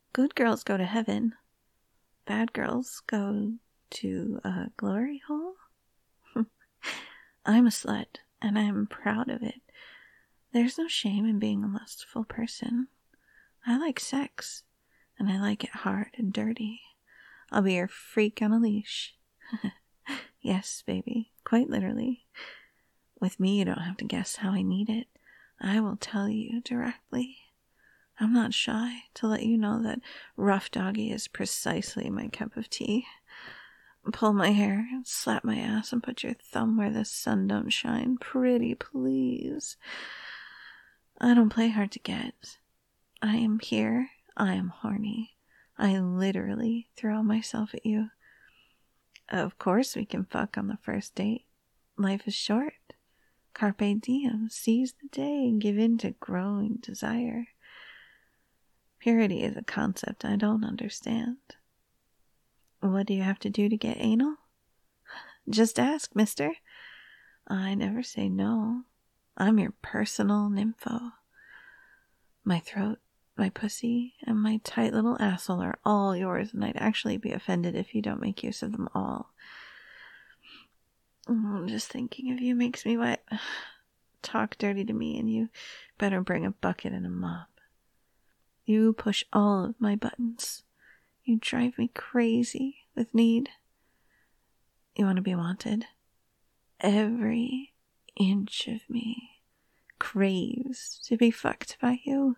Good girls go to heaven. Bad girls go to a glory hole. I'm a slut, and I'm proud of it. There's no shame in being a lustful person. I like sex, and I like it hard and dirty. I'll be your freak on a leash. Yes, baby, quite literally. With me, you don't have to guess how I need it. I will tell you directly. I'm not shy to let you know that rough doggy is precisely my cup of tea. Pull my hair, slap my ass, and put your thumb where the sun don't shine. Pretty please. I don't play hard to get. I am here. I am horny. I literally throw myself at you. Of course we can fuck on the first date. Life is short. Carpe diem. Seize the day and give in to growing desire. Purity is a concept I don't understand. What do you have to do to get anal? Just ask, mister. I never say no. I'm your personal nympho. My throat, my pussy, and my tight little asshole are all yours, and I'd actually be offended if you don't make use of them all. Just thinking of you makes me wet. Talk dirty to me, and you better bring a bucket and a mop. You push all of my buttons. You drive me crazy with need. You want to be wanted. Every inch of me craves to be fucked by you.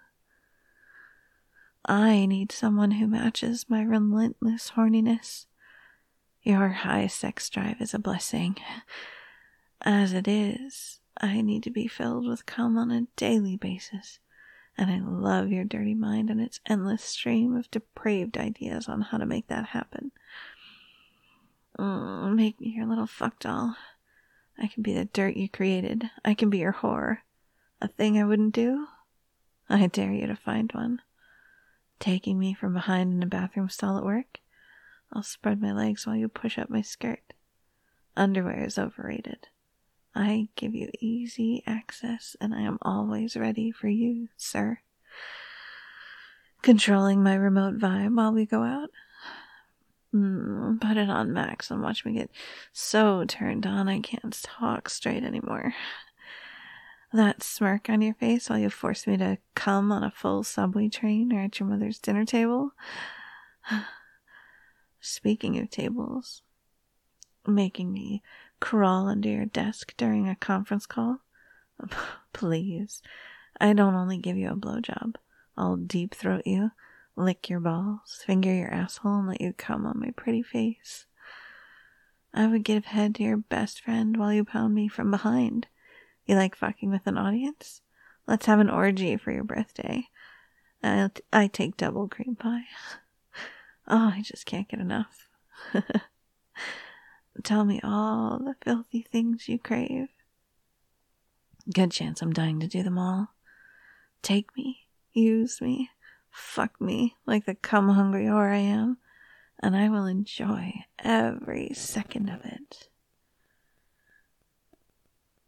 I need someone who matches my relentless horniness. Your high sex drive is a blessing. As it is, I need to be filled with cum on a daily basis. And I love your dirty mind and its endless stream of depraved ideas on how to make that happen. Make me your little fuck doll. I can be the dirt you created. I can be your whore. A thing I wouldn't do? I dare you to find one. Taking me from behind in a bathroom stall at work? I'll spread my legs while you push up my skirt. Underwear is overrated. I give you easy access, and I am always ready for you, sir. Controlling my remote vibe while we go out? Put it on max and watch me get so turned on I can't talk straight anymore. That smirk on your face while you force me to come on a full subway train or at your mother's dinner table? Speaking of tables, making me crawl under your desk during a conference call? Please. I don't only give you a blowjob. I'll deep throat you, lick your balls, finger your asshole, and let you come on my pretty face. I would give head to your best friend while you pound me from behind. You like fucking with an audience? Let's have an orgy for your birthday. I take double cream pie. Oh, I just can't get enough. Tell me all the filthy things you crave. Good chance I'm dying to do them all. Take me, use me, fuck me like the cum-hungry whore I am, and I will enjoy every second of it.